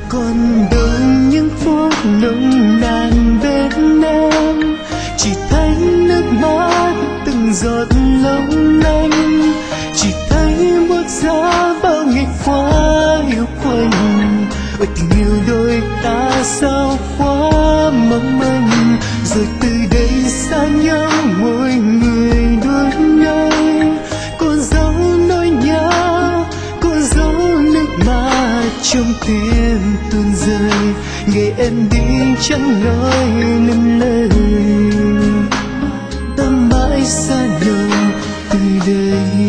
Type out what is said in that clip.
còn đâu những phút nồng nàn bên em, chỉ thấy nước mắt từng giọt long lanh, chỉ thấy buốt giá bao ngày qua yêu quanh. Ôi tình yêu đôi ta sao quá mong manh, rồi từ đây xa nhau mỗi người đôi nhau. Còn dấu nỗi nhớ, còn dấu nước mắt trong tim tuôn rơi, ngày em đi chẳng nói nên lời, ta mãi xa nhau từ đây.